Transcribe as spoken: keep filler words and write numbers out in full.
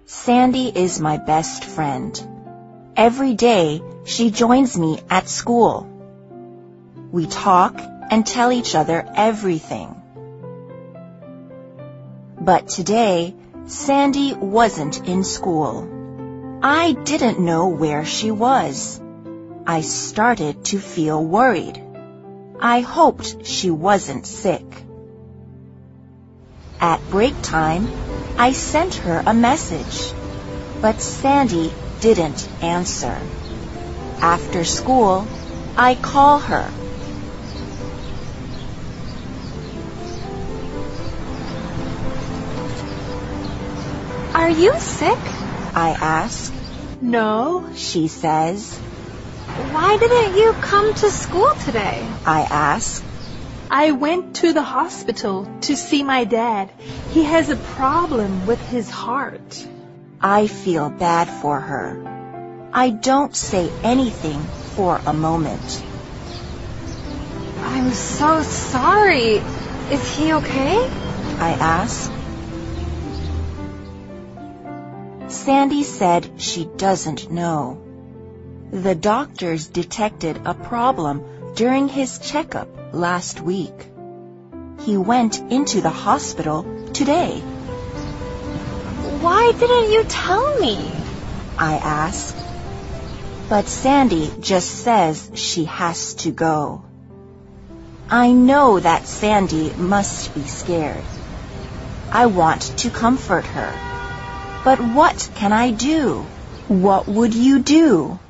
Sandy is my best friend. Every day, she joins me at school. We talk and tell each other everything. But today, Sandy wasn't in school. I didn't know where she was. I started to feel worried. I hoped she wasn't sick. At break time, I sent her a message, but Sandy didn't answer. After school, I call her. Are you sick? I ask. No, she says. Why didn't you come to school today? I ask. I went to the hospital to see my dad. He has a problem with his heart. I feel bad for her. I don't say anything for a moment. I'm so sorry. Is he okay? I ask. Sandy said she doesn't know. The doctors detected a problem during his checkup last week. He went into the hospital today. Why didn't you tell me? I asked. But Sandy just says she has to go. I know that Sandy must be scared. I want to comfort her. But what can I do? What would you do?